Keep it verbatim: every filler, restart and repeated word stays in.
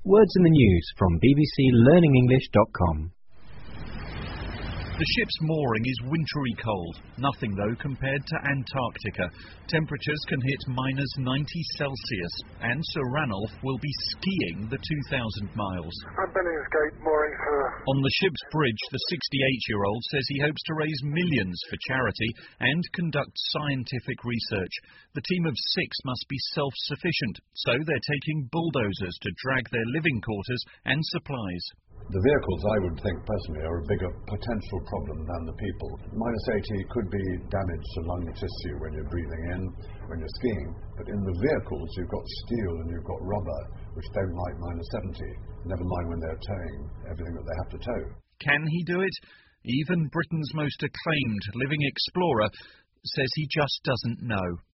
Words in the news from b b c learning english dot com. The ship's mooring is wintry cold, nothing though compared to Antarctica. Temperatures can hit minus ninety Celsius, and Sir Ranulph will be skiing the two thousand miles. I'm Billingsgate mooring for... On the ship's bridge, the sixty-eight-year-old says he hopes to raise millions for charity and conduct scientific research. The team of six must be self-sufficient, so they're taking bulldozers to drag their living quarters and supplies. The vehicles, I would think personally, are a bigger potential problem than the people. minus eighty could be damage to lung tissue when you're breathing in, when you're skiing, but in the vehicles you've got steel and you've got rubber, which don't like minus seventy, never mind when they're towing everything that they have to tow. Can he do it? Even Britain's most acclaimed living explorer says he just doesn't know.